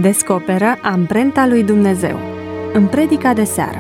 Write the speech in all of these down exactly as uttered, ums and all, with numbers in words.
Descoperă amprenta lui Dumnezeu în predica de seară.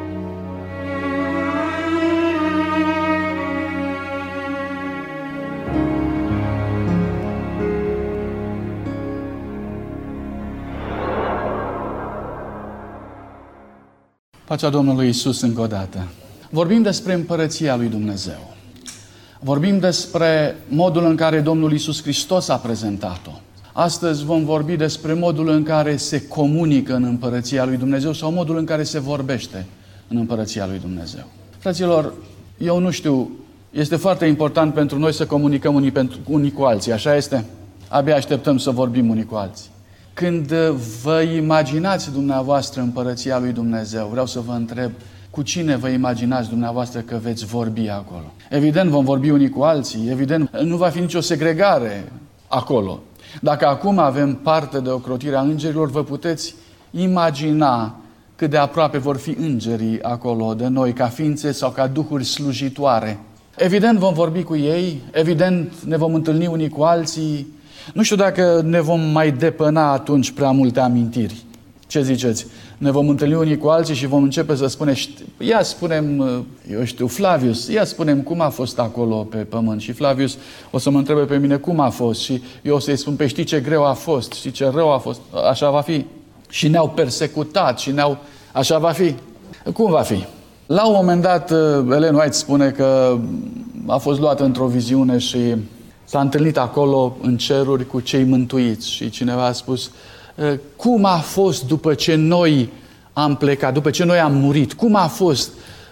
Pacea Domnului Iisus încă o dată. Vorbim despre împărăția lui Dumnezeu. Vorbim despre modul în care Domnul Iisus Hristos a prezentat-o. Astăzi vom vorbi despre modul în care se comunică în împărăția lui Dumnezeu sau modul în care se vorbește în împărăția lui Dumnezeu. Fraților, eu nu știu, este foarte important pentru noi să comunicăm unii, pentru, unii cu alții, așa este? Abia așteptăm să vorbim unii cu alții. Când vă imaginați dumneavoastră împărăția lui Dumnezeu, vreau să vă întreb, cu cine vă imaginați dumneavoastră că veți vorbi acolo? Evident, vom vorbi unii cu alții, evident, nu va fi nicio segregare acolo. Dacă acum avem parte de ocrotirea îngerilor, vă puteți imagina cât de aproape vor fi îngerii acolo de noi, ca ființe sau ca duhuri slujitoare. Evident, vom vorbi cu ei, evident, ne vom întâlni unii cu alții. Nu știu dacă ne vom mai depăna atunci prea multe amintiri. Ce ziceți? Ne vom întâlni unii cu alții și vom începe să spunem, ia spunem, eu știu, Flavius, ia spunem cum a fost acolo pe pământ. Și Flavius o să mă întrebe pe mine cum a fost și eu o să-i spun, pe știi ce greu a fost, știi ce rău a fost, așa va fi. Și ne-au persecutat și ne-au, așa va fi. Cum va fi? La un moment dat, Ellen White spune că a fost luată într-o viziune și s-a întâlnit acolo în ceruri cu cei mântuiți și cineva a spus, cum a fost după ce noi am plecat, după ce noi am murit? Cum a fost?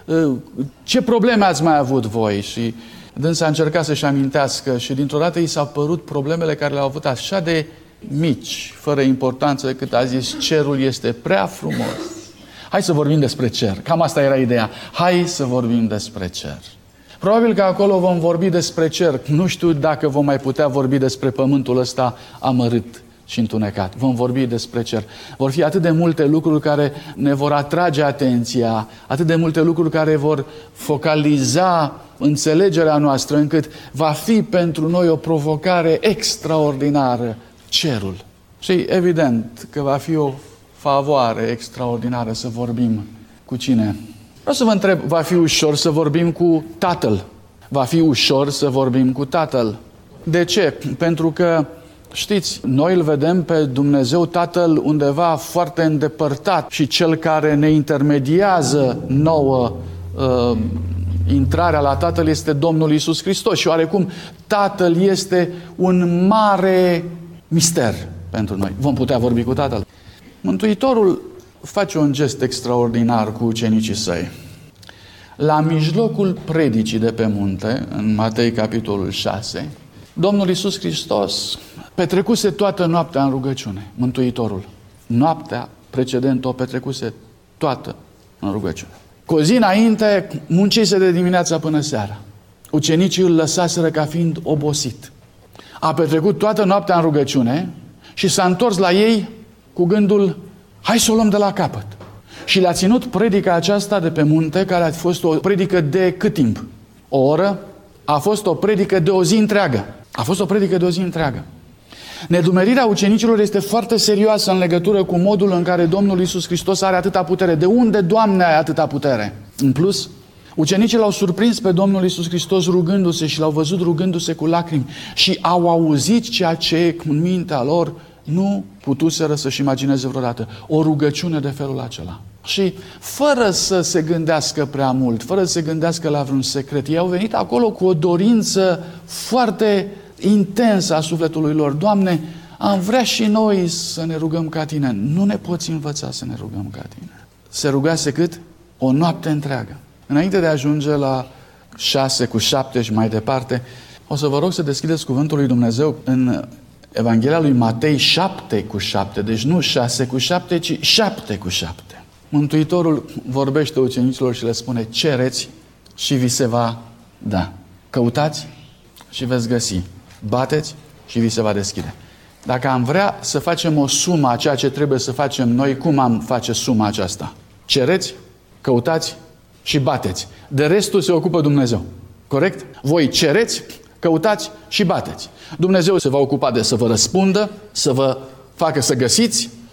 Ce probleme ați mai avut voi? Și dânsa a încercat să-și amintească și dintr-o dată i s-au părut problemele care le-au avut așa de mici, fără importanță, decât a zis, cerul este prea frumos. Hai să vorbim despre cer. Cam asta era ideea. Hai să vorbim despre cer. Probabil că acolo vom vorbi despre cer. Nu știu dacă vom mai putea vorbi despre pământul ăsta amărât și întunecat. Vom vorbi despre cer. Vor fi atât de multe lucruri care ne vor atrage atenția, atât de multe lucruri care vor focaliza înțelegerea noastră, încât va fi pentru noi o provocare extraordinară, cerul. Și evident că va fi o favoare extraordinară să vorbim cu cine? Vreau să vă întreb, va fi ușor să vorbim cu Tatăl? Va fi ușor să vorbim cu Tatăl. De ce? Pentru că știți, noi îl vedem pe Dumnezeu Tatăl undeva foarte îndepărtat și cel care ne intermediază nouă uh, intrarea la Tatăl este Domnul Iisus Hristos și oarecum Tatăl este un mare mister pentru noi. Vom putea vorbi cu Tatăl. Mântuitorul face un gest extraordinar cu ucenicii săi. La mijlocul predicii de pe munte, în Matei capitolul șase, Domnul Iisus Hristos petrecuse toată noaptea în rugăciune, Mântuitorul. Noaptea precedentă o petrecuse toată în rugăciune. Cu o zi înainte, muncise de dimineața până seara. Ucenicii îl lăsaseră ca fiind obosit. A petrecut toată noaptea în rugăciune și s-a întors la ei cu gândul, hai să o luăm de la capăt. Și le-a ținut predica aceasta de pe munte, care a fost o predică de cât timp? O oră? A fost o predică de o zi întreagă. A fost o predică de o zi întreagă. Nedumerirea ucenicilor este foarte serioasă în legătură cu modul în care Domnul Iisus Hristos are atâta putere. De unde, Doamne, ai atâta putere? În plus, ucenicii l-au surprins pe Domnul Iisus Hristos rugându-se și l-au văzut rugându-se cu lacrimi și au auzit ceea ce în mintea lor nu putuseră să-și imagineze vreodată. O rugăciune de felul acela. Și fără să se gândească prea mult, fără să se gândească la vreun secret, ei au venit acolo cu o dorință foarte intensă a sufletului lor. Doamne, am vrea și noi să ne rugăm ca Tine. Nu ne poți învăța să ne rugăm ca Tine. Se rugase cât? O noapte întreagă. Înainte de a ajunge la șase cu șapte și mai departe, o să vă rog să deschideți cuvântul lui Dumnezeu în Evanghelia lui Matei șapte cu șapte. Deci nu șase cu șapte, ci șapte cu șapte. Mântuitorul vorbește ucenicilor și le spune, cereți și vi se va da. Căutați și veți găsi. Bateți și vi se va deschide. Dacă am vrea să facem o sumă a ceea ce trebuie să facem noi, cum am face suma aceasta? Cereți, căutați și bateți. De restul se ocupă Dumnezeu. Corect? Voi cereți, căutați și bateți. Dumnezeu se va ocupa de să vă răspundă, să vă facă să găsiți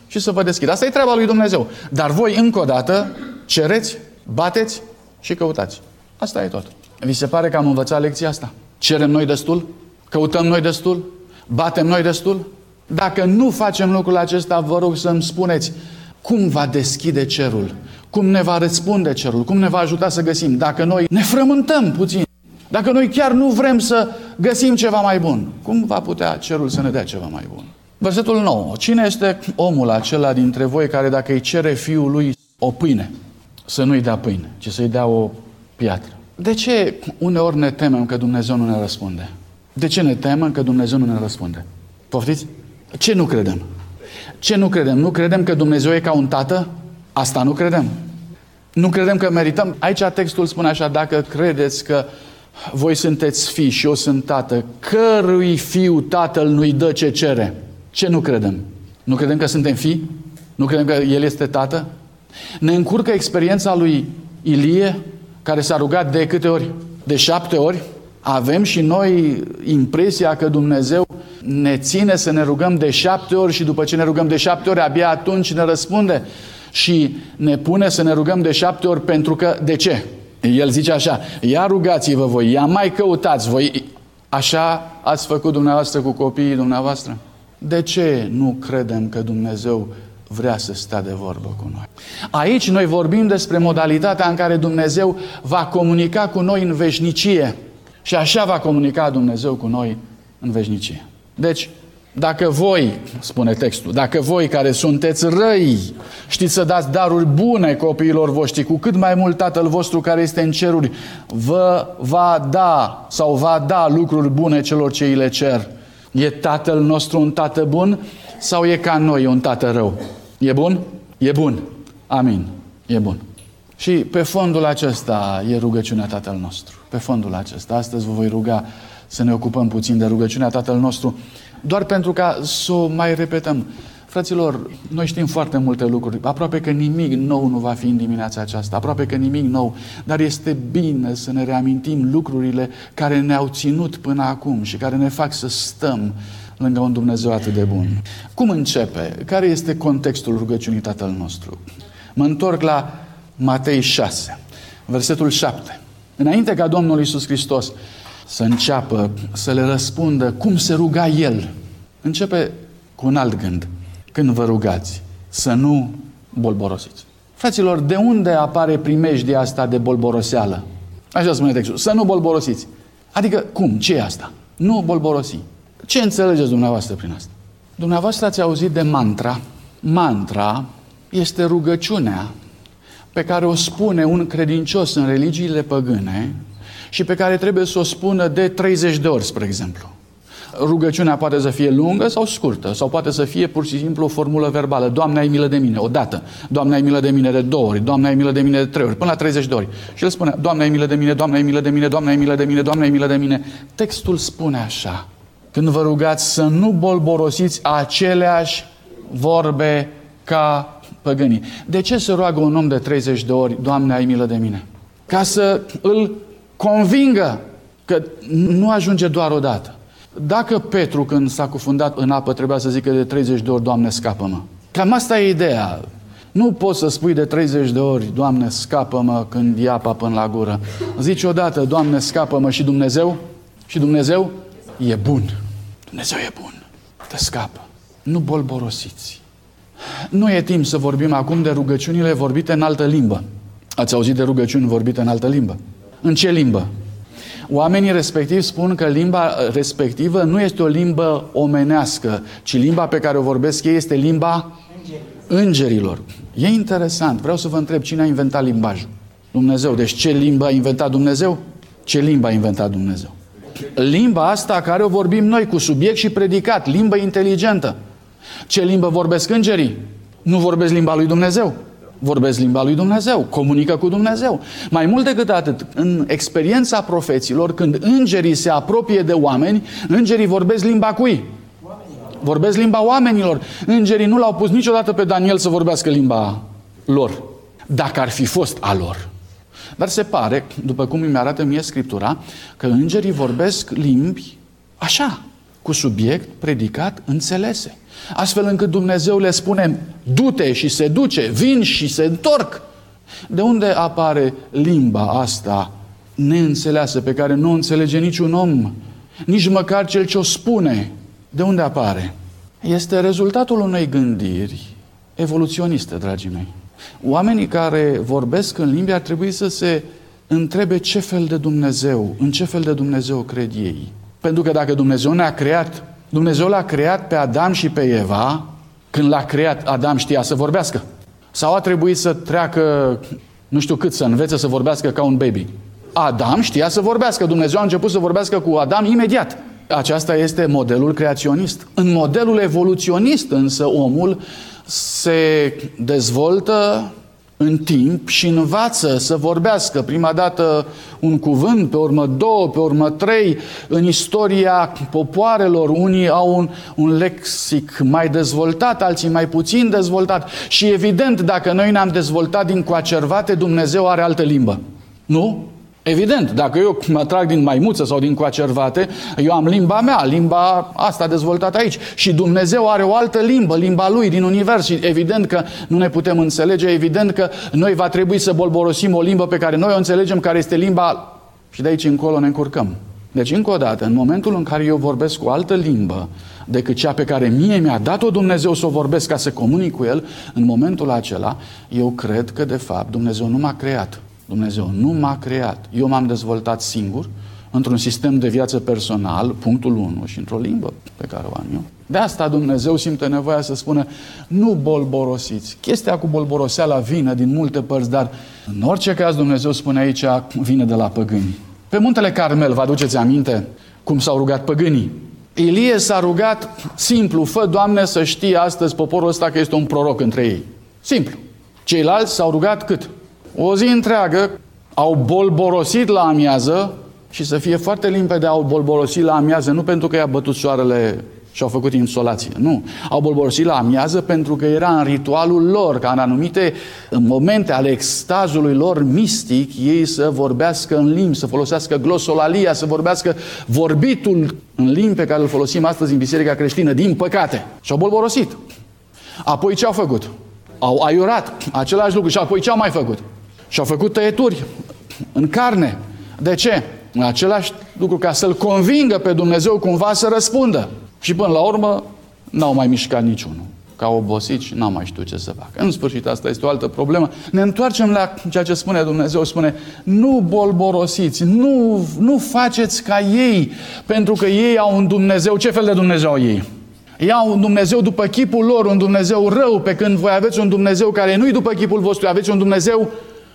și să vă deschidă. Asta e treaba lui Dumnezeu. Dar voi, încă o dată, cereți, bateți și căutați. Asta e tot. Vi se pare că am învățat lecția asta? Cerem noi destul? Căutăm noi destul? Batem noi destul? Dacă nu facem lucrul acesta, vă rog să-mi spuneți cum va deschide cerul, cum ne va răspunde cerul, cum ne va ajuta să găsim. Dacă noi ne frământăm puțin, dacă noi chiar nu vrem să găsim ceva mai bun, cum va putea cerul să ne dea ceva mai bun? Versetul nouă. Cine este omul acela dintre voi care dacă îi cere fiul lui o pâine, să nu-i dea pâine, ci să-i dea o piatră? De ce uneori ne temem că Dumnezeu nu ne răspunde? De ce ne temem că Dumnezeu nu ne răspunde? Poftiți? Ce nu credem? Ce nu credem? Nu credem că Dumnezeu e ca un tată? Asta nu credem. Nu credem că merităm. Aici textul spune așa: dacă credeți că voi sunteți fii și eu sunt tată, cărui fiu tatăl nu-i dă ce cere? Ce nu credem? Nu credem că suntem fii? Nu credem că El este tată? Ne încurcă experiența lui Ilie, care s-a rugat de câte ori? De șapte ori? Avem și noi impresia că Dumnezeu ne ține să ne rugăm de șapte ori și după ce ne rugăm de șapte ori, abia atunci ne răspunde și ne pune să ne rugăm de șapte ori pentru că, de ce? El zice așa: ia rugați-vă voi, ia mai căutați voi. Așa ați făcut dumneavoastră cu copiii dumneavoastră? De ce nu credem că Dumnezeu vrea să stea de vorbă cu noi? Aici noi vorbim despre modalitatea în care Dumnezeu va comunica cu noi în veșnicie. Și așa va comunica Dumnezeu cu noi în veșnicie. Deci, dacă voi, spune textul, dacă voi care sunteți răi știți să dați daruri bune copiilor voștri, cu cât mai mult Tatăl vostru care este în ceruri vă va da sau va da lucruri bune celor ce îi le cer. E Tatăl nostru un Tată bun sau e ca noi un Tată rău? E bun? E bun. Amin. E bun. Și pe fondul acesta e rugăciunea Tatăl nostru. Pe fondul acesta. Astăzi vă voi ruga să ne ocupăm puțin de rugăciunea Tatăl nostru, doar pentru ca să o mai repetăm. Fraților, noi știm foarte multe lucruri. Aproape că nimic nou nu va fi în dimineața aceasta. Aproape că nimic nou. Dar este bine să ne reamintim lucrurile care ne-au ținut până acum și care ne fac să stăm lângă un Dumnezeu atât de bun. Cum începe? Care este contextul rugăciunii Tatăl nostru? Mă întorc la Matei șase, versetul șapte. Înainte ca Domnul Iisus Hristos să înceapă să le răspundă cum se ruga El, începe cu un alt gând. Când vă rugați, să nu bolborosiți. Fraților, de unde apare primejdia asta de bolboroseală? Așa spune textul. Să nu bolborosiți. Adică, cum? Ce e asta? Nu bolborosi. Ce înțelegeți dumneavoastră prin asta? Dumneavoastră ați auzit de mantra. Mantra este rugăciunea pe care o spune un credincios în religiile păgâne și pe care trebuie să o spună de treizeci de ori, spre exemplu. Rugăciunea poate să fie lungă sau scurtă, sau poate să fie pur și simplu o formulă verbală. Doamne, ai milă de mine, o dată. Doamne, ai milă de mine de două ori. Doamne, ai milă de mine de trei ori, până la treizeci de ori. Și el spune: Doamne, ai milă de mine, Doamne, ai milă de mine, Doamne, ai milă de mine, Doamne, ai milă de mine. Textul spune așa: când vă rugați, să nu bolborosiți aceleași vorbe ca păgânii. De ce se roagă un om de treizeci de ori: Doamne, ai milă de mine? Ca să îl convingă că nu ajunge doar o dată. Dacă Petru, când s-a cufundat în apă, trebuia să zică de treizeci de ori: Doamne, scapă-mă. Cam asta e ideea. Nu poți să spui de treizeci de ori: Doamne, scapă-mă, când e apa până la gură. Zici odată: Doamne, scapă-mă, și Dumnezeu? Și Dumnezeu e bun. Dumnezeu e bun. Te scapă. Nu bolborosiți. Nu e timp să vorbim acum de rugăciunile vorbite în altă limbă. Ați auzit de rugăciuni vorbite în altă limbă? În ce limbă? Oamenii respectivi spun că limba respectivă nu este o limbă omenească, ci limba pe care o vorbesc ei este limba îngerilor. E interesant. Vreau să vă întreb: cine a inventat limbajul? Dumnezeu. Deci ce limbă a inventat Dumnezeu? Ce limbă a inventat Dumnezeu? Limba asta care o vorbim noi, cu subiect și predicat, limbă inteligentă. Ce limbă vorbesc îngerii? Nu vorbesc limba lui Dumnezeu. Vorbesc limba lui Dumnezeu, comunică cu Dumnezeu. Mai mult decât atât, în experiența profeților, când îngerii se apropie de oameni, îngerii vorbesc limba cui? Vorbesc limba oamenilor. Îngerii nu l-au pus niciodată pe Daniel să vorbească limba lor, dacă ar fi fost a lor. Dar se pare, după cum îmi arată mie Scriptura, că îngerii vorbesc limbi așa, cu subiect, predicat, înțelese. Astfel încât Dumnezeu le spune, du-te și se duce, vin și se întorc. De unde apare limba asta neînțeleasă, pe care nu o înțelege niciun om, nici măcar cel ce o spune? De unde apare? Este rezultatul unei gândiri evoluționiste, dragii mei. Oamenii care vorbesc în limbi ar trebui să se întrebe ce fel de Dumnezeu, în ce fel de Dumnezeu cred ei. Pentru că dacă Dumnezeu ne-a creat, Dumnezeu l-a creat pe Adam și pe Eva, când l-a creat, Adam știa să vorbească. Sau a trebuit să treacă, nu știu cât, să învețe să vorbească ca un baby. Adam știa să vorbească. Dumnezeu a început să vorbească cu Adam imediat. Aceasta este modelul creaționist. În modelul evoluționist însă omul se dezvoltă în timp și învață să vorbească. Prima dată un cuvânt, pe urmă două, pe urmă trei. În istoria popoarelor, unii au un, un lexic mai dezvoltat, alții mai puțin dezvoltat. Și evident, dacă noi ne-am dezvoltat din coacervate, Dumnezeu are altă limbă. Nu? Evident, dacă eu mă trag din maimuță sau din coacervate, eu am limba mea, limba asta dezvoltată aici. Și Dumnezeu are o altă limbă, limba Lui din univers. Și evident că nu ne putem înțelege, evident că noi va trebui să bolborosim o limbă pe care noi o înțelegem, care este limba... Și de aici încolo ne încurcăm. Deci, încă o dată, în momentul în care eu vorbesc o altă limbă decât cea pe care mie mi-a dat-o Dumnezeu să o vorbesc ca să comunic cu El, în momentul acela, eu cred că, de fapt, Dumnezeu nu m-a creat. Dumnezeu nu m-a creat. Eu m-am dezvoltat singur, într-un sistem de viață personal, punctul unu, și într-o limbă pe care o am eu. De asta Dumnezeu simte nevoia să spună, nu bolborosiți. Chestia cu bolboroseala vine din multe părți, dar în orice caz Dumnezeu spune aici, vine de la păgâni. Pe muntele Carmel, vă aduceți aminte cum s-au rugat păgânii? Ilie s-a rugat simplu, fă, Doamne, să știe astăzi poporul ăsta că este un proroc între ei. Simplu. Ceilalți s-au rugat cât? O zi întreagă, au bolborosit la amiază și să fie foarte limpede, au bolborosit la amiază, nu pentru că i-a bătut soarele și au făcut insolație, nu. Au bolborosit la amiază pentru că era în ritualul lor, ca în anumite momente ale extazului lor mistic, ei să vorbească în limbi, să folosească glosolalia, să vorbească vorbitul în limbi pe care îl folosim astăzi în biserica creștină, din păcate. Și au bolborosit. Apoi ce au făcut? Au aiurat același lucru și apoi ce au mai făcut? Și-au făcut tăieturi în carne. De ce? În același lucru, ca să-L convingă pe Dumnezeu cumva să răspundă. Și până la urmă n-au mai mișcat niciunul. Că au obosit și n-au mai știut ce să facă. În sfârșit, asta este o altă problemă. Ne întoarcem la ceea ce spune Dumnezeu. Spune, nu bolborosiți, nu, nu faceți ca ei, pentru că ei au un Dumnezeu. Ce fel de Dumnezeu au ei? Ei au un Dumnezeu după chipul lor, un Dumnezeu rău, pe când voi aveți un Dumnezeu care nu-i după chipul vostru, aveți un Dumnezeu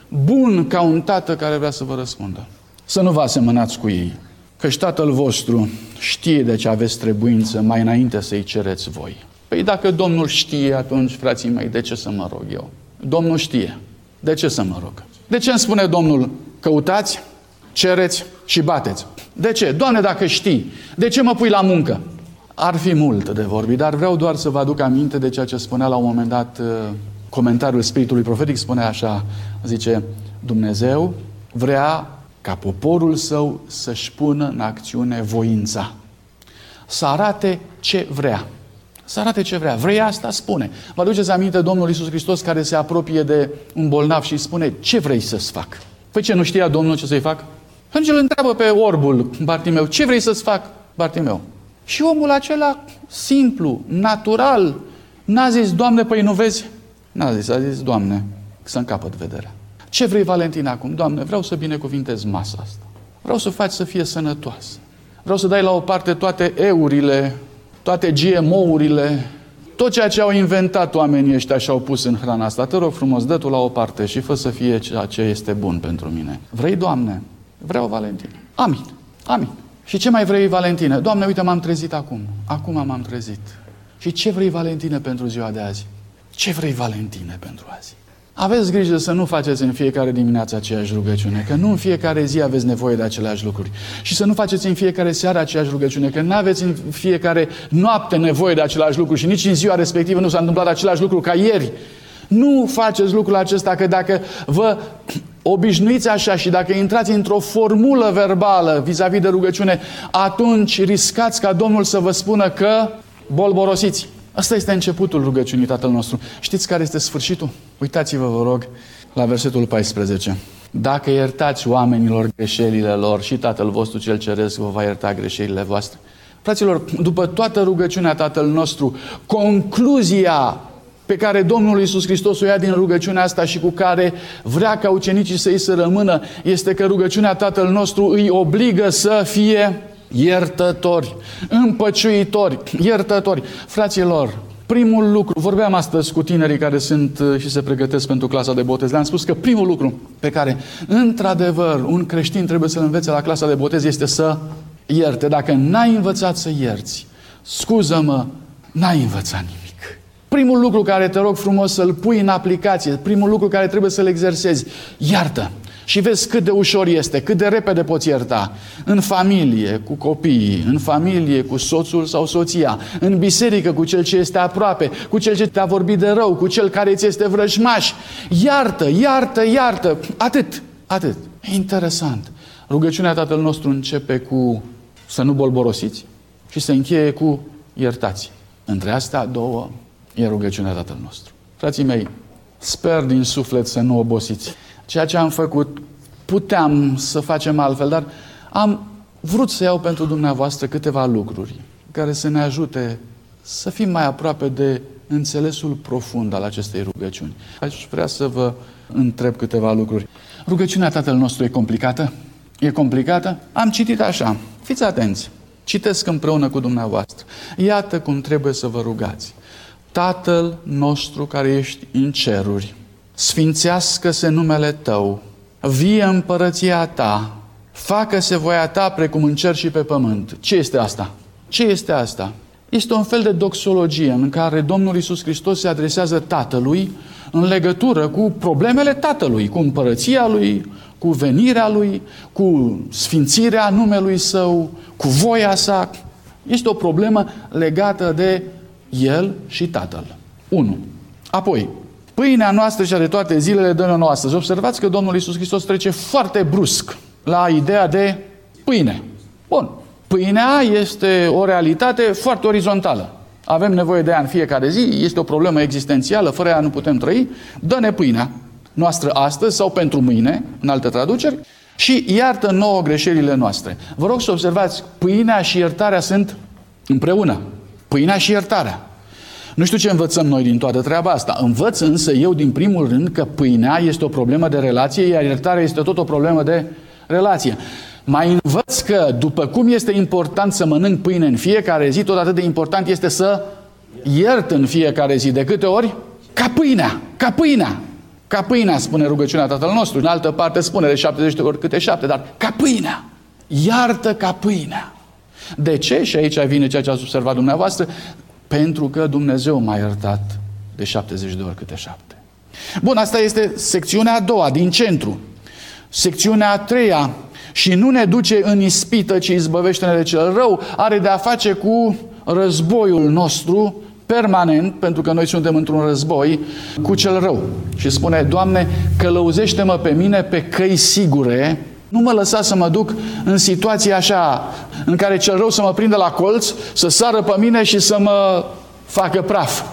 bun ca un tată care vrea să vă răspundă. Să nu vă asemănați cu ei, căci Tatăl vostru știe de ce aveți trebuință mai înainte să-i cereți voi. Păi dacă Domnul știe, atunci, frații mei, de ce să mă rog eu? Domnul știe. De ce să mă rog? De ce îmi spune Domnul, căutați, cereți și bateți? De ce? Doamne, dacă știi, de ce mă pui la muncă? Ar fi mult de vorbit, dar vreau doar să vă aduc aminte de ceea ce spunea la un moment dat comentariul Spiritului Profetic, spune așa, zice, Dumnezeu vrea ca poporul său să-și pună în acțiune voința. Să arate ce vrea. Să arate ce vrea. Vrei asta? Spune. Vă aduceți aminte Domnul Iisus Hristos care se apropie de un bolnav și spune, ce vrei să-ți fac? Păi ce, nu știa Domnul ce să-i fac? Atunci îl întreabă pe orbul Bartimeu, ce vrei să-ți fac, Bartimeu? Și omul acela, simplu, natural, n-a zis, Doamne, păi nu vezi? N-a zis, a zis, Doamne, să-mi capăt vederea. Ce vrei, Valentin, acum? Doamne, vreau să binecuvintez masa asta. Vreau să faci să fie sănătoasă. Vreau să dai la o parte toate eurile, toate G M O-urile, tot ceea ce au inventat oamenii ăștia și au pus în hrana asta. Te rog frumos, dă tu la o parte și fă să fie ceea ce este bun pentru mine. Vrei, Doamne? Vreau, Valentin. Amin. Amin. Și ce mai vrei, Valentine? Doamne, uite, m-am trezit acum. Acum m-am trezit. Și ce vrei, Valentine, pentru ziua de azi? Ce vrei, Valentine, pentru azi? Aveți grijă să nu faceți în fiecare dimineață aceeași rugăciune, că nu în fiecare zi aveți nevoie de aceleași lucruri. Și să nu faceți în fiecare seară aceeași rugăciune, că nu aveți în fiecare noapte nevoie de același lucru și nici în ziua respectivă nu s-a întâmplat același lucru ca ieri. Nu faceți lucrul acesta, că dacă vă obișnuiți așa și dacă intrați într-o formulă verbală vis-a-vis de rugăciune, atunci riscați ca Domnul să vă spună că bolborosiți. Asta este începutul rugăciunii Tatăl nostru. Știți care este sfârșitul? Uitați-vă, vă rog, la versetul paisprezece. Dacă iertați oamenilor greșelile lor, și Tatăl vostru cel ceresc vă va ierta greșelile voastre. Fraților, după toată rugăciunea Tatăl nostru, concluzia pe care Domnul Iisus Hristos o ia din rugăciunea asta și cu care vrea ca ucenicii să îi să rămână, este că rugăciunea Tatăl nostru îi obligă să fie iertători, împăciuitori, iertători. Fraților, primul lucru, vorbeam astăzi cu tinerii care sunt și se pregătesc pentru clasa de botez, le-am spus că primul lucru pe care, într-adevăr, un creștin trebuie să-l învețe la clasa de botez este să ierte. Dacă n-ai învățat să ierți, scuză-mă, n-ai învățat nimic. Primul lucru care te rog frumos să-l pui în aplicație, primul lucru care trebuie să-l exersezi, iartă. Și vezi cât de ușor este, cât de repede poți ierta. În familie, cu copiii, în familie, cu soțul sau soția, în biserică, cu cel ce este aproape, cu cel ce te-a vorbit de rău, cu cel care ți este vrăjmaș. Iartă, iartă, iartă. Atât, atât. E interesant. Rugăciunea Tatăl nostru începe cu să nu bolborosiți și se încheie cu iertați. Între astea două e rugăciunea Tatăl nostru. Frații mei, sper din suflet să nu obosiți. Ceea ce am făcut, puteam să facem altfel, dar am vrut să iau pentru dumneavoastră câteva lucruri care să ne ajute să fim mai aproape de înțelesul profund al acestei rugăciuni. Aș vrea să vă întreb câteva lucruri. Rugăciunea Tatăl nostru e complicată? E complicată? Am citit așa. Fiți atenți. Citesc împreună cu dumneavoastră. Iată cum trebuie să vă rugați. Tatăl nostru care ești în ceruri, sfințească-se numele Tău, vie împărăția Ta, facă-se voia Ta precum în cer și pe pământ. Ce este asta? Ce este asta? Este un fel de doxologie în care Domnul Iisus Hristos se adresează Tatălui în legătură cu problemele Tatălui, cu împărăția Lui, cu venirea Lui, cu sfințirea numelui Său, cu voia Sa. Este o problemă legată de El și Tatăl. unu. Apoi, pâinea noastră cea de toate zilele dă-ne nouă astăzi. Observați că Domnul Iisus Hristos trece foarte brusc la ideea de pâine. Bun. Pâinea este o realitate foarte orizontală. Avem nevoie de ea în fiecare zi, este o problemă existențială, fără ea nu putem trăi. Dă-ne pâinea noastră astăzi sau pentru mâine, în alte traduceri, și iartă nouă greșelile noastre. Vă rog să observați, pâinea și iertarea sunt împreună. Pâinea și iertarea. Nu știu ce învățăm noi din toată treaba asta. Învăț însă eu din primul rând că pâinea este o problemă de relație, iar iertarea este tot o problemă de relație. Mai învăț că după cum este important să mănânc pâine în fiecare zi, tot atât de important este să iert în fiecare zi. De câte ori? Ca pâinea, ca pâinea. Ca pâinea, spune rugăciunea Tatăl nostru. În altă parte spune de șaptezeci de ori câte șapte, dar ca pâinea. Iartă ca pâinea. De ce? Și aici vine ceea ce ați observat dumneavoastră. Pentru că Dumnezeu m-a iertat de șaptezeci de ori câte șapte. Bun, asta este secțiunea a doua, din centru. Secțiunea a treia, și nu ne duce în ispită, ci izbăvește-ne de cel rău, are de a face cu războiul nostru permanent, pentru că noi suntem într-un război cu cel rău. Și spune, Doamne, călăuzește-mă pe mine pe căi sigure, nu mă lăsa să mă duc în situații așa, în care cel rău să mă prindă la colț, să sară pe mine și să mă facă praf.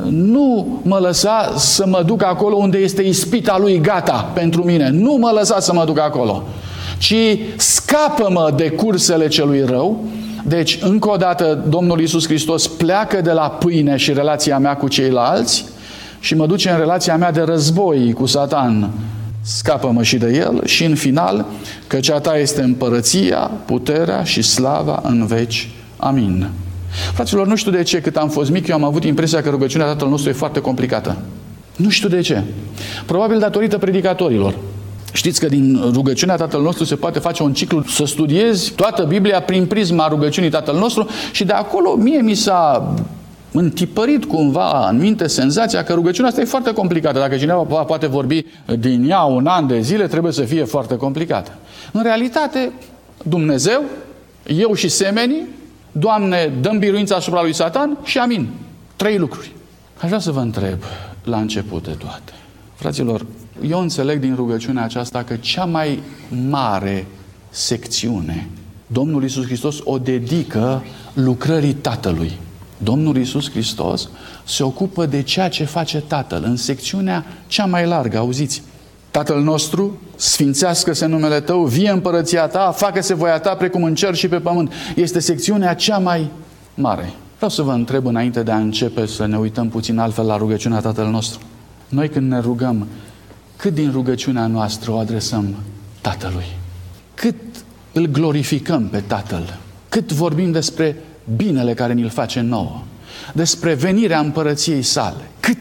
Nu mă lăsa să mă duc acolo unde este ispita lui gata pentru mine. Nu mă lăsa să mă duc acolo. Ci scapă-mă de cursele celui rău. Deci, încă o dată, Domnul Iisus Hristos pleacă de la pâine și relația mea cu ceilalți și mă duce în relația mea de război cu Satan. Scapă-mă și de el și în final, căci a Ta este împărăția, puterea și slava în veci. Amin. Fraților, nu știu de ce, cât am fost mic, eu am avut impresia că rugăciunea Tatăl nostru e foarte complicată. Nu știu de ce. Probabil datorită predicatorilor. Știți că din rugăciunea Tatăl nostru se poate face un ciclu, să studiezi toată Biblia prin prisma rugăciunii Tatăl nostru și de acolo mie mi s-a întipărit cumva în minte senzația că rugăciunea asta e foarte complicată. Dacă cineva poate vorbi din ea un an de zile, trebuie să fie foarte complicată. În realitate, Dumnezeu, eu și semenii, Doamne, dăm biruința asupra lui Satan și amin. Trei lucruri. Aș vrea să vă întreb la început de toate. Fraților, Eu înțeleg din rugăciunea aceasta că cea mai mare secțiune Domnul Iisus Hristos o dedică lucrării Tatălui. Domnul Iisus Hristos se ocupă de ceea ce face Tatăl în secțiunea cea mai largă, auziți? Tatăl nostru, sfințească-se numele Tău, vie împărăția Ta, facă-se voia Ta precum în cer și pe pământ. Este secțiunea cea mai mare. Vreau să vă întreb înainte de a începe să ne uităm puțin altfel la rugăciunea Tatăl nostru. Noi când ne rugăm, cât din rugăciunea noastră o adresăm Tatălui? Cât îl glorificăm pe Tatăl? Cât vorbim despre binele care ni-l face nouă? Despre venirea împărăției sale? Cât?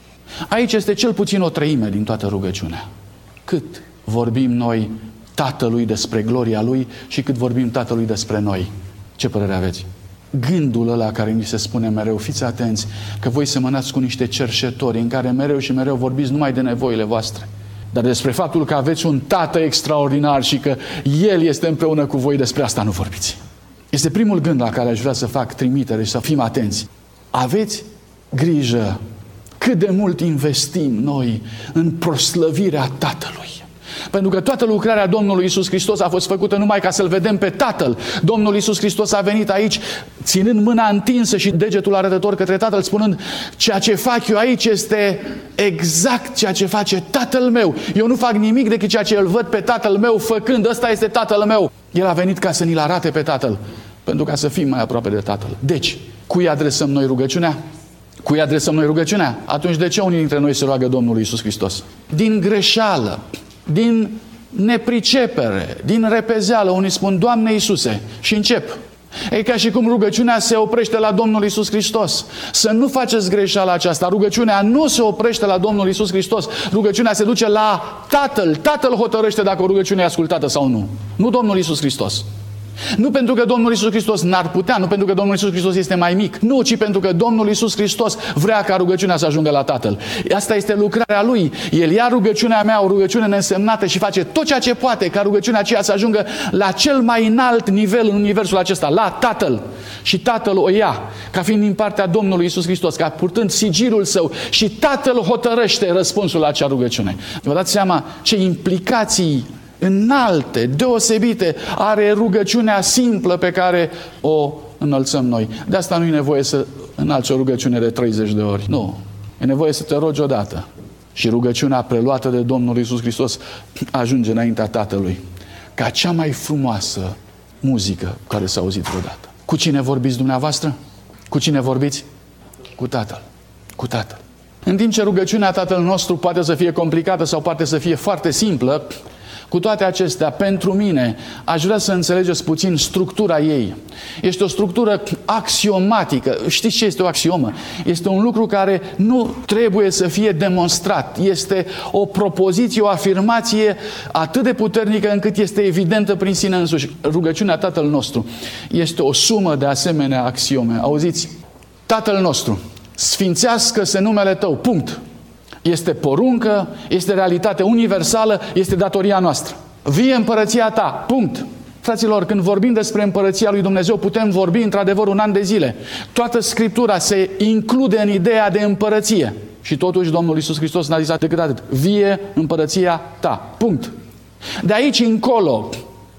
Aici este cel puțin o treime din toată rugăciunea. Cât vorbim noi Tatălui despre gloria Lui și cât vorbim Tatălui despre noi? Ce părere aveți? Gândul ăla care ni se spune mereu, fiți atenți că voi semănați cu niște cerșetori în care mereu și mereu vorbiți numai de nevoile voastre. Dar despre faptul că aveți un Tată extraordinar și că El este împreună cu voi, despre asta nu vorbiți. Este primul gând la care aș vrea să fac trimitere și să fim atenți. Aveți grijă cât de mult investim noi în proslăvirea Tatălui. Pentru că toată lucrarea Domnului Iisus Hristos a fost făcută numai ca să-L vedem pe Tatăl. Domnul Iisus Hristos a venit aici ținând mâna întinsă și degetul arătător către Tatăl, spunând: ceea ce fac eu aici este exact ceea ce face Tatăl meu. Eu nu fac nimic decât ceea ce îl văd pe Tatăl meu făcând. Ăsta este Tatăl meu. El a venit ca să ni-l arate pe Tatăl, pentru ca să fim mai aproape de Tatăl. Deci, cui adresăm noi rugăciunea? Cui adresăm noi rugăciunea? Atunci de ce unii dintre noi se roagă Domnului Iisus Hristos? Din greșeală, din nepricepere, din repezeală. Unii spun: Doamne Iisuse, și încep. E ca și cum rugăciunea se oprește la Domnul Iisus Hristos. Să nu faceți greșeala aceasta. Rugăciunea nu se oprește la Domnul Iisus Hristos. Rugăciunea se duce la Tatăl. Tatăl hotărăște dacă o rugăciune e ascultată sau nu. Nu Domnul Iisus Hristos. Nu pentru că Domnul Iisus Hristos n-ar putea, nu pentru că Domnul Iisus Hristos este mai mic, nu, ci pentru că Domnul Iisus Hristos vrea ca rugăciunea să ajungă la Tatăl. Asta este lucrarea Lui. El ia rugăciunea mea, o rugăciune neînsemnată, și face tot ceea ce poate ca rugăciunea aceea să ajungă la cel mai înalt nivel în universul acesta, la Tatăl. Și Tatăl o ia ca fiind din partea Domnului Iisus Hristos, ca purtând sigilul Său, și Tatăl hotărăște răspunsul la acea rugăciune. Vă dați seama ce implicații înalte, deosebite are rugăciunea simplă pe care o înălțăm noi. De asta nu e nevoie să înalți o rugăciune de treizeci de ori. Nu. E nevoie să te rogi odată. Și rugăciunea preluată de Domnul Iisus Hristos ajunge înaintea Tatălui ca cea mai frumoasă muzică care s-a auzit vreodată. Cu cine vorbiți dumneavoastră? Cu cine vorbiți? Cu Tatăl. Cu Tatăl. În timp ce rugăciunea Tatăl nostru poate să fie complicată sau poate să fie foarte simplă, cu toate acestea, pentru mine, aș vrea să înțelegeți puțin structura ei. Este o structură axiomatică. Știți ce este o axiomă? Este un lucru care nu trebuie să fie demonstrat. Este o propoziție, o afirmație atât de puternică încât este evidentă prin sine însuși. Rugăciunea Tatăl nostru este o sumă de asemenea axiome. Auziți? Tatăl nostru, sfințească-se numele Tău. Punct. Este poruncă, este realitate universală, este datoria noastră. Vie împărăția Ta. Punct. Fraților, când vorbim despre împărăția lui Dumnezeu, putem vorbi într-adevăr un an de zile. Toată Scriptura se include în ideea de împărăție. Și totuși Domnul Iisus Hristos n-a zis decât atât: vie împărăția Ta. Punct. De aici încolo,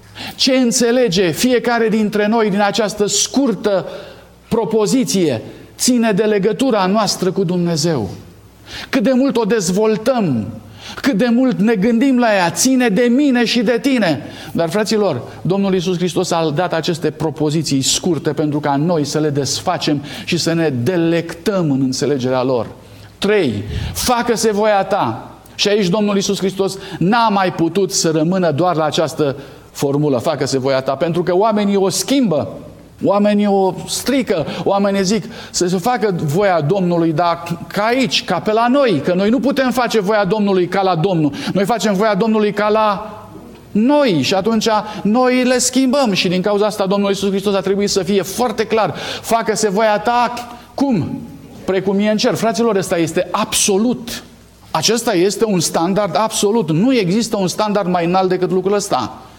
ce înțelege fiecare dintre noi din această scurtă propoziție ține de legătura noastră cu Dumnezeu. Cât de mult o dezvoltăm, cât de mult ne gândim la ea, ține de mine și de tine. Dar, fraților, Domnul Iisus Hristos a dat aceste propoziții scurte pentru ca noi să le desfacem și să ne delectăm în înțelegerea lor. trei. Facă-se voia Ta. Și aici Domnul Iisus Hristos n-a mai putut să rămână doar la această formulă: facă-se voia Ta, pentru că oamenii o schimbă. Oamenii o strică, oamenii zic să se facă voia Domnului, dar ca aici, ca pe la noi, că noi nu putem face voia Domnului ca la Domnul. Noi facem voia Domnului ca la noi și atunci noi le schimbăm și din cauza asta Domnul Iisus Hristos a trebuit să fie foarte clar: facă-se voia Ta, cum? Precum e în cer. Fraților, ăsta este absolut. Acesta este un standard absolut. Nu există un standard mai înalt decât lucrul ăsta.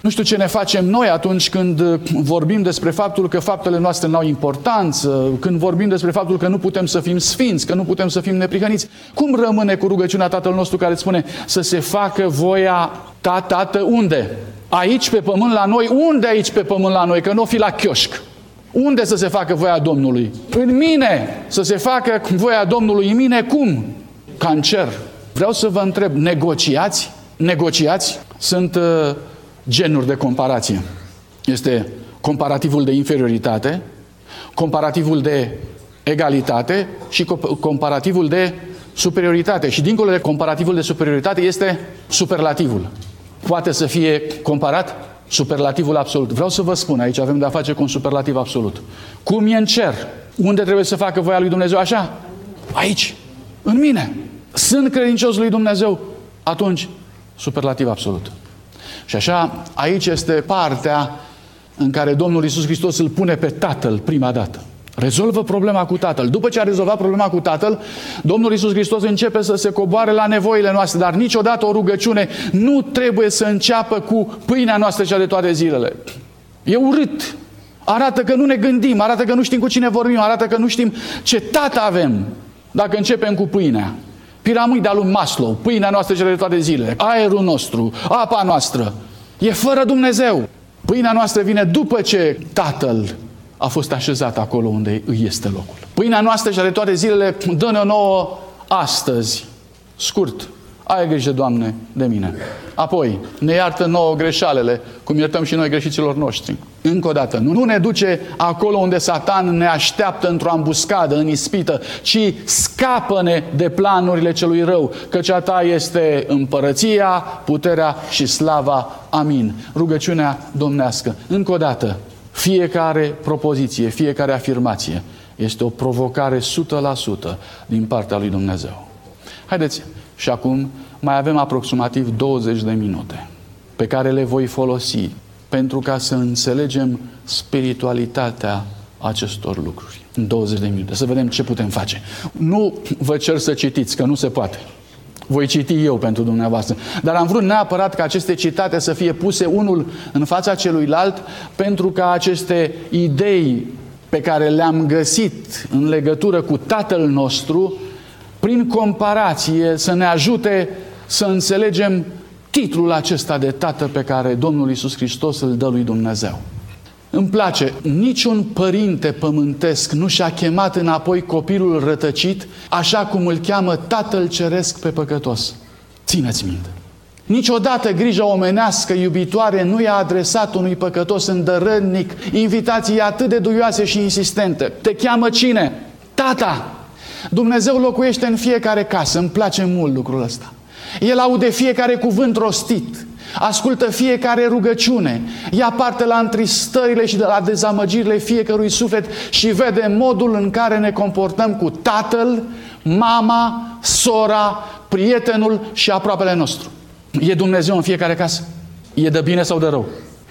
Nu știu ce ne facem noi atunci când vorbim despre faptul că faptele noastre n-au importanță, când vorbim despre faptul că nu putem să fim sfinți, că nu putem să fim neprihăniți. Cum rămâne cu rugăciunea Tatăl nostru care spune să se facă voia ta, Tată, unde? Aici pe pământ la noi? Unde aici pe pământ la noi? Că nu o fi la chioșc. Unde să se facă voia Domnului? În mine! Să se facă voia Domnului în mine, cum? Ca în cer. Vreau să vă întreb, negociați? Negociați? Sunt uh, genuri de comparație. Este comparativul de inferioritate, comparativul de egalitate și comparativul de superioritate. Și dincolo de comparativul de superioritate este superlativul. Poate să fie comparat superlativul absolut. Vreau să vă spun, aici avem de-a face cu un superlativ absolut. Cum e în cer? Unde trebuie să facă voia lui Dumnezeu? Așa? Aici. În mine. Sunt credincios lui Dumnezeu. Atunci, superlativ absolut. Și așa, aici este partea în care Domnul Iisus Hristos îl pune pe Tatăl prima dată. Rezolvă problema cu Tatăl. După ce a rezolvat problema cu Tatăl, Domnul Iisus Hristos începe să se coboare la nevoile noastre, dar niciodată o rugăciune nu trebuie să înceapă cu pâinea noastră cea de toate zilele. E urât. Arată că nu ne gândim, arată că nu știm cu cine vorbim, arată că nu știm ce tată avem dacă începem cu pâinea. Piramida lui Maslow, pâinea noastră cea de toate zilele, aerul nostru, apa noastră. E fără Dumnezeu. Pâinea noastră vine după ce Tatăl a fost așezat acolo unde îi este locul. Pâinea noastră cea de toate zilele dă-ne nouă astăzi. Scurt. Ai grijă, Doamne, de mine. Apoi, ne iartă nouă greșalele, cum iertăm și noi greșiților noștri. Încă o dată, nu ne duce acolo unde Satan ne așteaptă într-o ambuscadă, în ispită, ci scapă-ne de planurile celui rău, căci a ta este împărăția, puterea și slava. Amin. Rugăciunea domnească. Încă o dată, fiecare propoziție, fiecare afirmație este o provocare o sută la sută din partea lui Dumnezeu. Haideți, și acum mai avem aproximativ douăzeci de minute pe care le voi folosi pentru ca să înțelegem spiritualitatea acestor lucruri. În douăzeci de minute. Să vedem ce putem face. Nu vă cer să citiți, că nu se poate. Voi citi eu pentru dumneavoastră. Dar am vrut neapărat ca aceste citate să fie puse unul în fața celuilalt pentru ca aceste idei pe care le-am găsit în legătură cu Tatăl nostru, prin comparație, să ne ajute să înțelegem titlul acesta de Tată pe care Domnul Iisus Hristos îl dă lui Dumnezeu. Îmi place, niciun părinte pământesc nu și-a chemat înapoi copilul rătăcit așa cum îl cheamă Tatăl Ceresc pe păcătos. Țineți minte! Niciodată grija omenească iubitoare nu i-a adresat unui păcătos îndărătnic invitații atât de duioase și insistente. Te cheamă cine? Tata! Dumnezeu locuiește în fiecare casă. Îmi place mult lucrul ăsta. El aude fiecare cuvânt rostit. Ascultă fiecare rugăciune. Ia parte la întristările și de la dezamăgirile fiecărui suflet și vede modul în care ne comportăm cu tatăl, mama, sora, prietenul și aproapele nostru. E Dumnezeu în fiecare casă? E de bine sau de rău?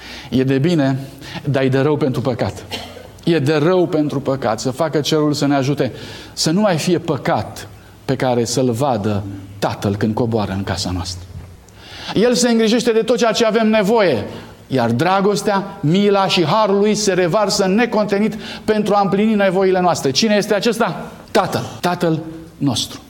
E de bine, dar e de rău pentru păcat. E de rău pentru păcat. Să facă cerul să ne ajute să nu mai fie păcat pe care să-l vadă Tatăl când coboară în casa noastră. El se îngrijește de tot ceea ce avem nevoie, iar dragostea, mila și harul lui se revarsă necontenit pentru a împlini nevoile noastre. Cine este acesta? Tatăl. Tatăl nostru.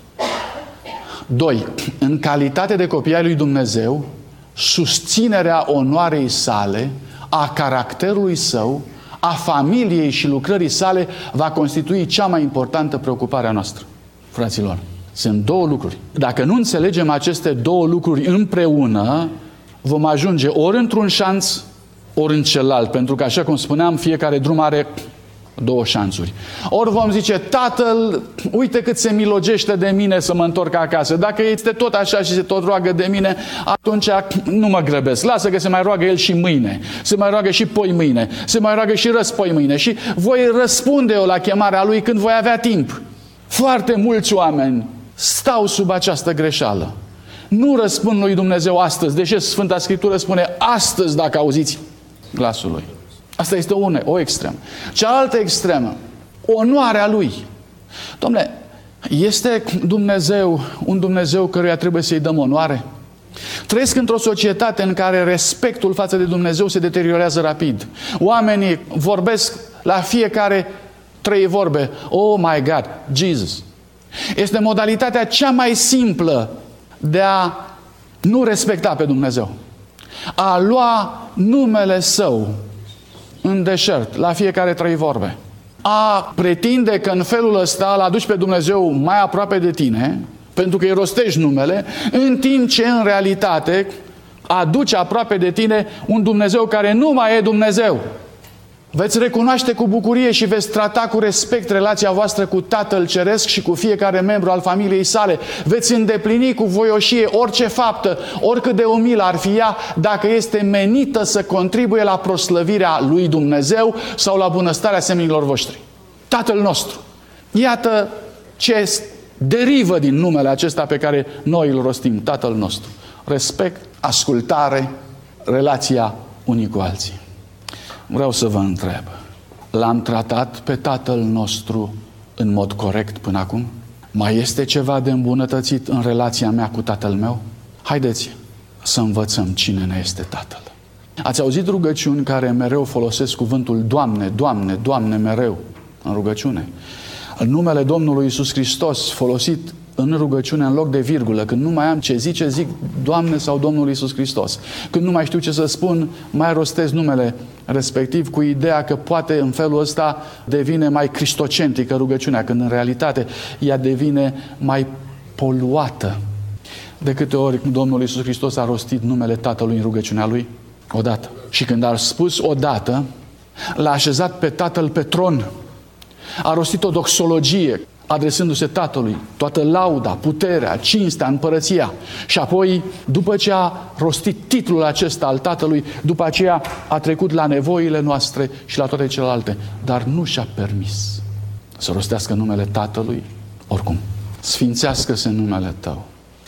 Doi. În calitate de copii ai lui Dumnezeu, susținerea onoarei sale, a caracterului său, a familiei și lucrării sale va constitui cea mai importantă preocupare a noastră. Fraților, sunt două lucruri. Dacă nu înțelegem aceste două lucruri împreună, vom ajunge ori într-un șanț, ori în celălalt. Pentru că, așa cum spuneam, fiecare drum are două șanțuri. Ori vom zice, Tatăl, uite cât se milogește de mine să mă întorc acasă. Dacă este tot așa și se tot roagă de mine, atunci nu mă grăbesc. Lasă că se mai roagă El și mâine. Se mai roagă și poi mâine. Se mai roagă și răspoi mâine. Și voi răspunde eu la chemarea Lui când voi avea timp. Foarte mulți oameni stau sub această greșeală. Nu răspund lui Dumnezeu astăzi, deși Sfânta Scriptură spune astăzi dacă auziți glasul Lui. Asta este una, o extremă. Cealaltă extremă, onoarea Lui. Dom'le, este Dumnezeu un Dumnezeu căruia trebuie să-i dăm onoare? Trăiesc într-o societate în care respectul față de Dumnezeu se deteriorează rapid. Oamenii vorbesc la fiecare trei vorbe. Oh my God, Jesus. Este modalitatea cea mai simplă de a nu respecta pe Dumnezeu. A lua numele Său în deșert, la fiecare trei vorbe. A pretinde că în felul ăsta îl aduci pe Dumnezeu mai aproape de tine, pentru că îi rostești numele, în timp ce în realitate aduci aproape de tine un Dumnezeu care nu mai e Dumnezeu. Veți recunoaște cu bucurie și veți trata cu respect relația voastră cu Tatăl Ceresc și cu fiecare membru al familiei sale. Veți îndeplini cu voioșie orice faptă, oricât de umilă ar fi ea, dacă este menită să contribuie la proslăvirea lui Dumnezeu sau la bunăstarea semenilor voștri. Tatăl nostru. Iată ce derivă din numele acesta pe care noi îl rostim, Tatăl nostru. Respect, ascultare, relația unii cu alții. Vreau să vă întreb, l-am tratat pe Tatăl nostru în mod corect până acum? Mai este ceva de îmbunătățit în relația mea cu Tatăl meu? Haideți să învățăm cine ne este Tatăl. Ați auzit rugăciuni care mereu folosesc cuvântul Doamne, Doamne, Doamne mereu în rugăciune? În numele Domnului Iisus Hristos folosit în rugăciune în loc de virgulă, când nu mai am ce zice, zic Doamne sau Domnul Iisus Hristos. Când nu mai știu ce să spun, mai rostez numele respectiv cu ideea că poate în felul ăsta devine mai cristocentrică rugăciunea, când în realitate ea devine mai poluată. De câte ori Domnul Iisus Hristos a rostit numele Tatălui în rugăciunea Lui? Odată. Și când a spus odată, l-a așezat pe Tatăl pe tron. A rostit o doxologie, adresându-se Tatălui, toată lauda, puterea, cinstea, împărăția. Și apoi, după ce a rostit titlul acesta al Tatălui, după aceea a trecut la nevoile noastre și la toate celelalte. Dar nu și-a permis să rostească numele Tatălui oricum. Sfințească-se numele Tău.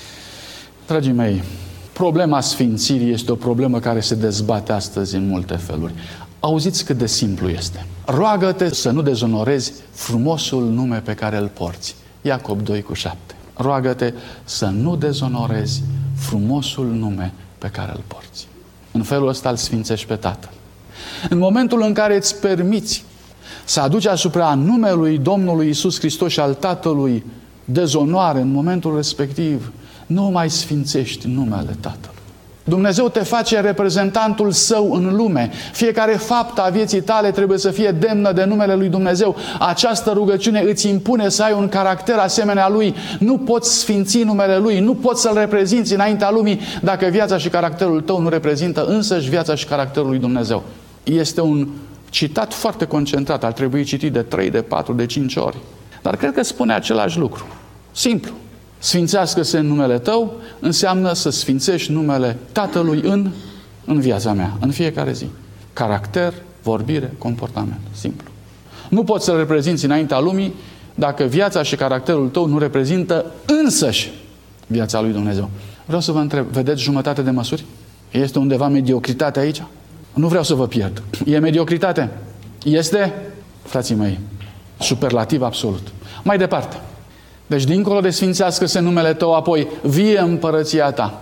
Dragii mei, problema sfințirii este o problemă care se dezbate astăzi în multe feluri. Auziți cât de simplu este. Roagă-te să nu dezonorezi frumosul nume pe care îl porți. Iacob doi cu șapte. Roagă-te să nu dezonorezi frumosul nume pe care îl porți. În felul ăsta îl sfințești pe Tatăl. În momentul în care îți permiți să aduci asupra numelui Domnului Iisus Hristos și al Tatălui dezonoare, în momentul respectiv, nu mai sfințești numele Tatălui. Dumnezeu te face reprezentantul Său în lume. Fiecare faptă a vieții tale trebuie să fie demnă de numele lui Dumnezeu. Această rugăciune îți impune să ai un caracter asemenea Lui. Nu poți sfinți numele Lui, nu poți să-L reprezinți înaintea lumii dacă viața și caracterul tău nu reprezintă însăși viața și caracterul lui Dumnezeu. Este un citat foarte concentrat, ar trebui citit de trei, de patru, de cinci ori. Dar cred că spune același lucru. Simplu. Sfințească-se în numele Tău înseamnă să sfințești numele Tatălui în, în viața mea, în fiecare zi. Caracter, vorbire, comportament. Simplu. Nu poți să-L reprezinți înaintea lumii dacă viața și caracterul tău nu reprezintă însăși viața lui Dumnezeu. Vreau să vă întreb, vedeți jumătate de măsuri? Este undeva mediocritate aici? Nu vreau să vă pierd. E mediocritate? Este, frații mei, superlativ absolut. Mai departe. Deci, dincolo de sfințească-se numele Tău, apoi vie împărăția Ta.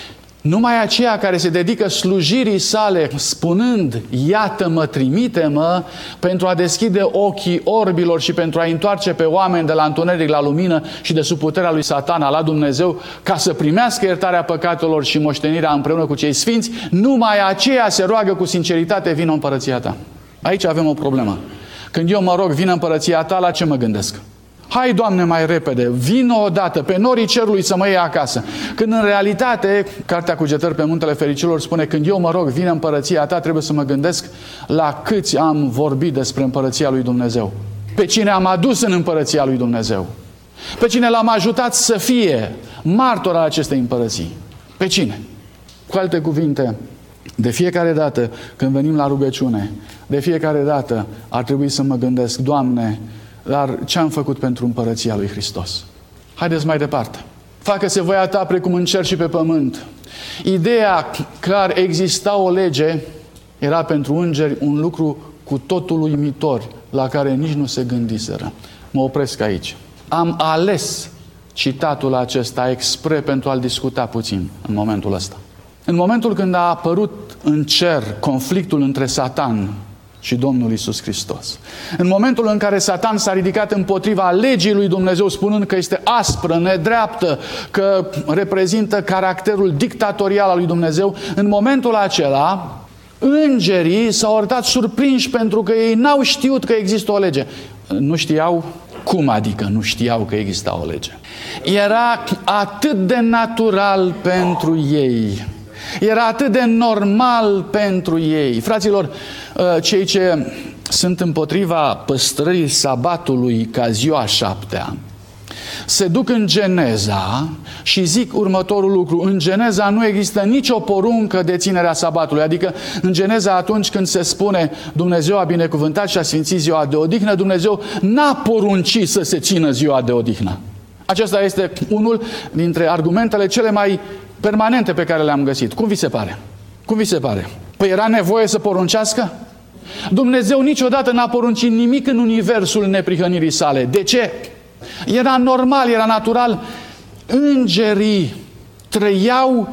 Numai aceia care se dedică slujirii sale, spunând, iată-mă, trimite-mă, pentru a deschide ochii orbilor și pentru a întoarce pe oameni de la întuneric la lumină și de sub puterea lui Satana la Dumnezeu, ca să primească iertarea păcatelor și moștenirea împreună cu cei sfinți, numai aceia se roagă cu sinceritate, vină împărăția Ta. Aici avem o problemă. Când eu mă rog, vină împărăția Ta, la ce mă gândesc? Hai, Doamne, mai repede, vină odată pe norii cerului să mă iei acasă. Când în realitate, Cartea Cugetări pe Muntele Fericilor spune, când eu mă rog, vină împărăția Ta, trebuie să mă gândesc la câți am vorbit despre împărăția lui Dumnezeu. Pe cine am adus în împărăția lui Dumnezeu. Pe cine l-am ajutat să fie martor al acestei împărății. Pe cine? Cu alte cuvinte, de fiecare dată când venim la rugăciune, de fiecare dată ar trebui să mă gândesc, Doamne, dar ce am făcut pentru împărăția lui Hristos? Haideți mai departe. Facă-se voia Ta precum în cer și pe pământ. Ideea că ar exista o lege era pentru îngeri un lucru cu totul uimitor, la care nici nu se gândiseră. Mă opresc aici. Am ales citatul acesta expre pentru a-l discuta puțin în momentul ăsta. În momentul când a apărut în cer conflictul între Satan și Domnul Iisus Hristos, în momentul în care Satan s-a ridicat împotriva legii lui Dumnezeu, spunând că este aspră, nedreaptă, că reprezintă caracterul dictatorial al lui Dumnezeu, în momentul acela, îngerii s-au arătat surprinși pentru că ei n-au știut că există o lege. Nu știau? Cum adică nu știau că exista o lege? Era atât de natural pentru ei. Era atât de normal pentru ei. Fraților, cei ce sunt împotriva păstrării sabatului ca ziua a șaptea, se duc în Geneza și zic următorul lucru. În Geneza nu există nicio poruncă de ținerea sabatului. Adică în Geneza, atunci când se spune Dumnezeu a binecuvântat și a sfințit ziua de odihnă, Dumnezeu n-a poruncit să se țină ziua de odihnă. Acesta este unul dintre argumentele cele mai permanente pe care le-am găsit. Cum vi se pare? Cum vi se pare? Păi era nevoie să poruncească? Dumnezeu niciodată n-a poruncit nimic în universul neprihănirii sale. De ce? Era normal, era natural. Îngerii trăiau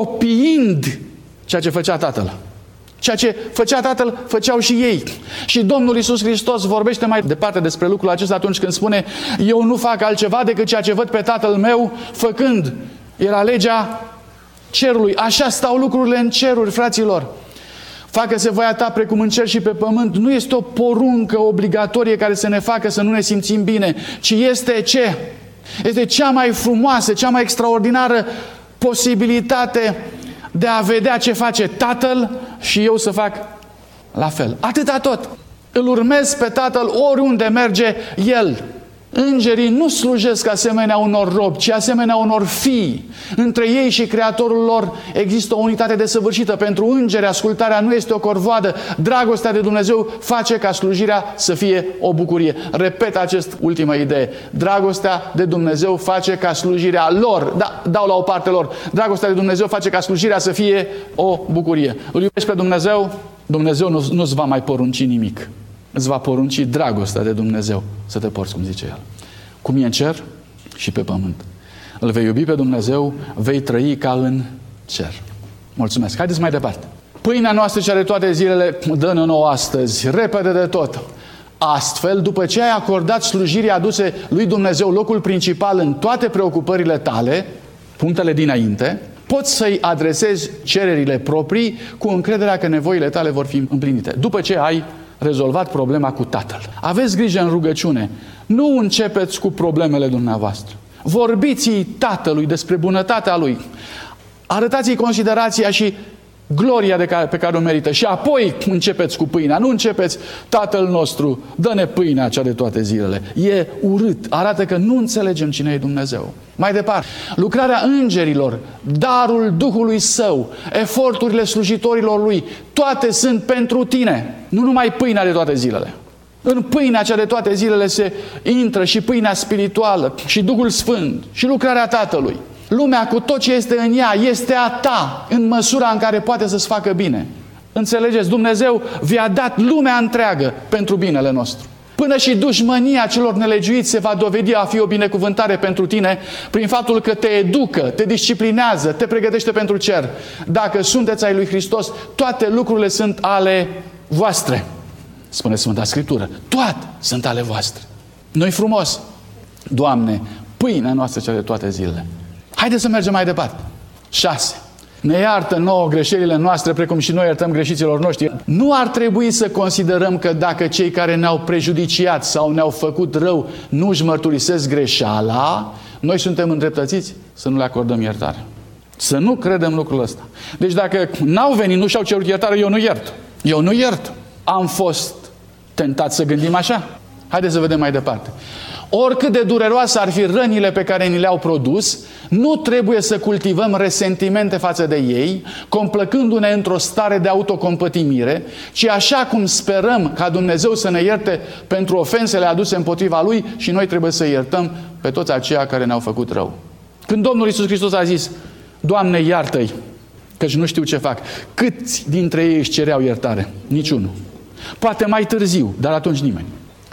copiind ceea ce făcea Tatăl. Ceea ce făcea Tatăl, făceau și ei. Și Domnul Iisus Hristos vorbește mai departe despre lucrul acesta atunci când spune: eu nu fac altceva decât ceea ce văd pe Tatăl meu făcând. Era legea cerului. Așa stau lucrurile în ceruri, fraților. Facă-se voia ta precum în cer și pe pământ. Nu este o poruncă obligatorie care să ne facă să nu ne simțim bine, ci este ce? Este cea mai frumoasă, cea mai extraordinară posibilitate de a vedea ce face Tatăl și eu să fac la fel. Atâta tot. Îl urmez pe Tatăl oriunde merge El. Îngerii nu slujesc asemenea unor robi, ci asemenea unor fii. Între ei și Creatorul lor există o unitate desăvârșită. Pentru îngeri, ascultarea nu este o corvoadă. Dragostea de Dumnezeu face ca slujirea să fie o bucurie. Repet această ultimă idee. Dragostea de Dumnezeu face ca slujirea lor, da, dau la o parte lor, dragostea de Dumnezeu face ca slujirea să fie o bucurie. Îl iubești pe Dumnezeu? Dumnezeu nu, nu-ți va mai porunci nimic. Îți va porunci dragostea de Dumnezeu să te porți, cum zice El. Cum e în cer și pe pământ. Îl vei iubi pe Dumnezeu, vei trăi ca în cer. Mulțumesc. Haideți mai departe. Pâinea noastră cea de toate zilele dă-ne nouă astăzi, repede de tot. Astfel, după ce ai acordat slujirii aduse lui Dumnezeu locul principal în toate preocupările tale, punctele dinainte, poți să-i adresezi cererile proprii cu încrederea că nevoile tale vor fi împlinite. După ce ai rezolvat problema cu Tatăl. Aveți grijă în rugăciune. Nu începeți cu problemele dumneavoastră. Vorbiți-i Tatălui despre bunătatea Lui. Arătați-i considerația și gloria de care, pe care o merită. Și apoi începeți cu pâinea. Nu începeți: Tatăl nostru, dă-ne pâinea cea de toate zilele. E urât. Arată că nu înțelegem cine e Dumnezeu. Mai departe, lucrarea îngerilor, darul Duhului Său, eforturile slujitorilor Lui, toate sunt pentru tine. Nu numai pâinea de toate zilele. În pâinea cea de toate zilele se intră și pâinea spirituală, și Duhul Sfânt, și lucrarea Tatălui. Lumea cu tot ce este în ea este a ta, în măsura în care poate să-ți facă bine. Înțelegeți? Dumnezeu vi-a dat lumea întreagă pentru binele nostru. Până și dușmânia celor nelegiuiți se va dovedi a fi o binecuvântare pentru tine prin faptul că te educă, te disciplinează, te pregătește pentru cer. Dacă sunteți ai lui Hristos, toate lucrurile sunt ale voastre. Spune Sfânta Scriptură. Toate sunt ale voastre. Nu-i frumos? Doamne, pâinea noastră cea de toate zilele. Haideți să mergem mai departe. șase. Ne iartă nouă greșelile noastre, precum și noi iertăm greșiților noștri. Nu ar trebui să considerăm că dacă cei care ne-au prejudiciat sau ne-au făcut rău nu își mărturisesc greșeala, noi suntem îndreptățiți să nu le acordăm iertare. Să nu credem lucrul ăsta. Deci dacă n-au venit, nu și-au cerut iertare, eu nu iert. Eu nu iert. Am fost tentat să gândim așa? Haideți să vedem mai departe. Oricât de dureroase ar fi rănile pe care ni le-au produs, nu trebuie să cultivăm resentimente față de ei, complăcându-ne într-o stare de autocompătimire, ci așa cum sperăm ca Dumnezeu să ne ierte pentru ofensele aduse împotriva Lui, și noi trebuie să iertăm pe toți aceia care ne-au făcut rău. Când Domnul Iisus Hristos a zis: Doamne, iartă-i, căci nu știu ce fac, câți dintre ei își cereau iertare? Niciunul. Poate mai târziu, dar atunci nimeni.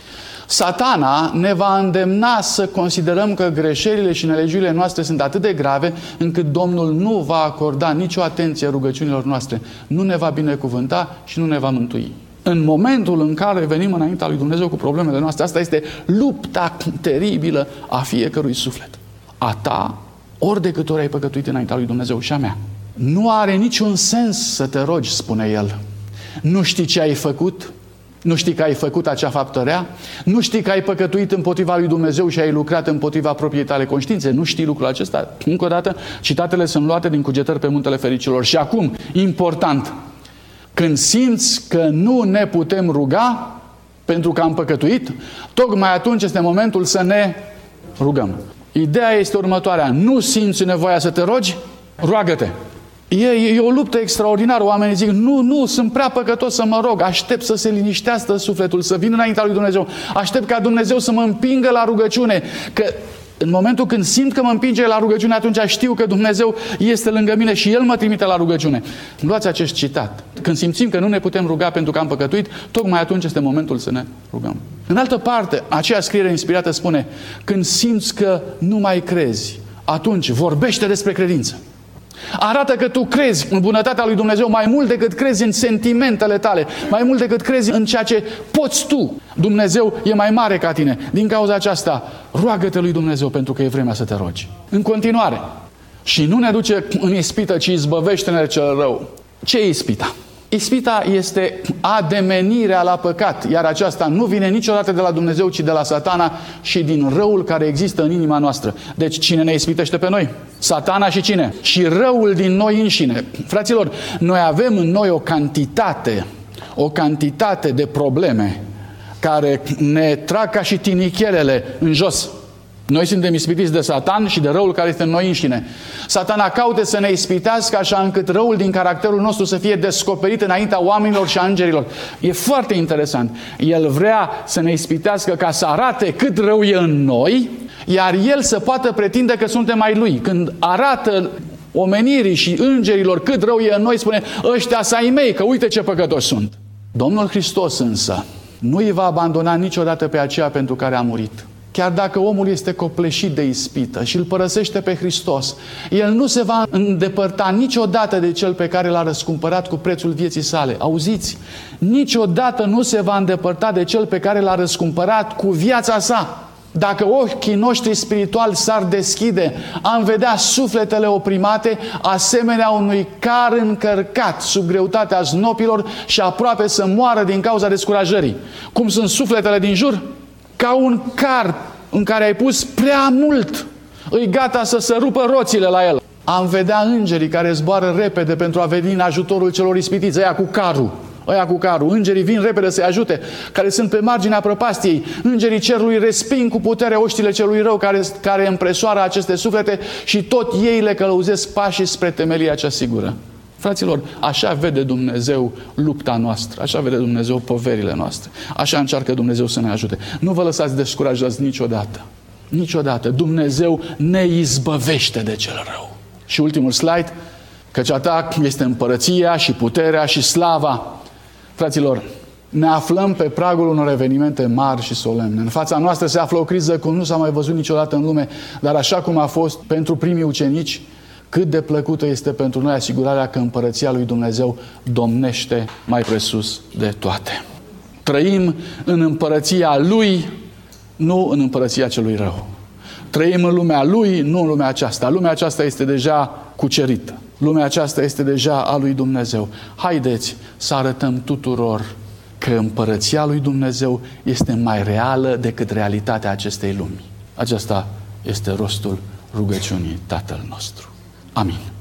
Satana ne va îndemna să considerăm că greșelile și nelegiurile noastre sunt atât de grave încât Domnul nu va acorda nicio atenție rugăciunilor noastre, nu ne va binecuvânta și nu ne va mântui. În momentul în care venim înaintea lui Dumnezeu cu problemele noastre, asta este lupta teribilă a fiecărui suflet. A ta, ori de câte ori ai păcătuit înaintea lui Dumnezeu, și a mea. Nu are niciun sens să te rogi, spune el. Nu știi ce ai făcut? Nu știi că ai făcut acea faptă rea? Nu știi că ai păcătuit împotriva lui Dumnezeu și ai lucrat împotriva propriei tale conștiințe? Nu știi lucrul acesta? Încă o dată, citatele sunt luate din Cugetări pe Muntele Fericilor. Și acum, important, când simți că nu ne putem ruga pentru că am păcătuit, tocmai atunci este momentul să ne rugăm. Ideea este următoarea. Nu simți nevoia să te rogi? Roagă-te! E, e o luptă extraordinară. Oamenii zic, nu, nu, sunt prea păcătos să mă rog. Aștept să se liniștească sufletul, să vin înaintea lui Dumnezeu. Aștept ca Dumnezeu să mă împingă la rugăciune. Că în momentul când simt că mă împinge la rugăciune, atunci știu că Dumnezeu este lângă mine și El mă trimite la rugăciune. Luați acest citat. Când simțim că nu ne putem ruga pentru că am păcătuit, tocmai atunci este momentul să ne rugăm. În altă parte, aceea scriere inspirată spune, când simți că nu mai crezi, atunci vorbește despre credință. Arată că tu crezi în bunătatea lui Dumnezeu mai mult decât crezi în sentimentele tale, mai mult decât crezi în ceea ce poți tu. Dumnezeu e mai mare ca tine. Din cauza aceasta, roagă-te lui Dumnezeu pentru că e vremea să te rogi. În continuare, și nu ne duce în ispită, ci izbăvește-ne de cel rău. Ce e ispita? Ispita este ademenirea la păcat, iar aceasta nu vine niciodată de la Dumnezeu, ci de la Satana și din răul care există în inima noastră. Deci cine ne ispitește pe noi? Satana și cine? Și răul din noi înșine. Fraților, noi avem în noi o cantitate, o cantitate de probleme care ne trag ca și tinichelele în jos. Noi suntem ispitiți de Satan și de răul care este în noi înșine. Satana caută să ne ispitească așa încât răul din caracterul nostru să fie descoperit înaintea oamenilor și a îngerilor. E foarte interesant. El vrea să ne ispitească ca să arate cât rău e în noi, iar el să poată pretinde că suntem ai lui. Când arată omenirii și îngerilor cât rău e în noi, spune, ăștia sunt ai mei, că uite ce păcătoși sunt. Domnul Hristos însă nu îi va abandona niciodată pe aceea pentru care a murit. Chiar dacă omul este copleșit de ispită și îl părăsește pe Hristos, el nu se va îndepărta niciodată de cel pe care l-a răscumpărat cu prețul vieții sale. Auziți? Niciodată nu se va îndepărta de cel pe care l-a răscumpărat cu viața sa. Dacă ochii noștri spirituali s-ar deschide, am vedea sufletele oprimate, asemenea unui car încărcat sub greutatea znopilor și aproape să moară din cauza descurajării. Cum sunt sufletele din jur? Ca un car în care ai pus prea mult, îi gata să se rupă roțile la el. Am vedea îngerii care zboară repede pentru a veni în ajutorul celor ispitiți, ăia cu carul, ăia cu carul. Îngerii vin repede să-i ajute, care sunt pe marginea prăpastiei. Îngerii cerului resping cu putere oștile celui rău care, care împresoară aceste suflete și tot ei le călăuzesc pașii spre temelia cea sigură. Fraților, așa vede Dumnezeu lupta noastră, așa vede Dumnezeu poverile noastre, așa încearcă Dumnezeu să ne ajute. Nu vă lăsați descurajați niciodată, niciodată. Dumnezeu ne izbăvește de cel rău. Și ultimul slide, căci a ta este împărăția și puterea și slava. Fraților, ne aflăm pe pragul unor evenimente mari și solemne. În fața noastră se află o criză cum nu s-a mai văzut niciodată în lume, dar așa cum a fost pentru primii ucenici, cât de plăcută este pentru noi asigurarea că împărăția lui Dumnezeu domnește mai presus de toate. Trăim în împărăția Lui, nu în împărăția celui rău. Trăim în lumea Lui, nu în lumea aceasta. Lumea aceasta este deja cucerită. Lumea aceasta este deja a lui Dumnezeu. Haideți să arătăm tuturor că împărăția lui Dumnezeu este mai reală decât realitatea acestei lumi. Acesta este rostul rugăciunii Tatăl nostru. Amin.